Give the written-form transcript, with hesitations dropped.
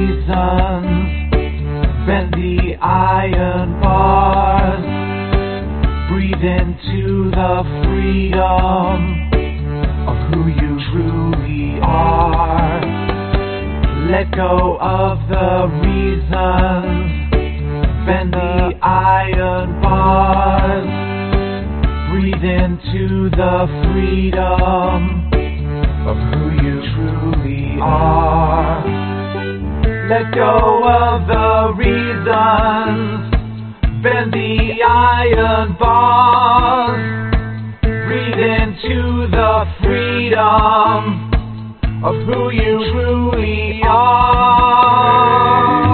reasons. Bend the iron bars. Breathe into the freedom of who you truly are. Let go of the reasons. Bend the iron bars. Breathe into the freedom of who you truly are. Let go of the reasons. Bend the iron bars. Breathe into the freedom of who you truly are.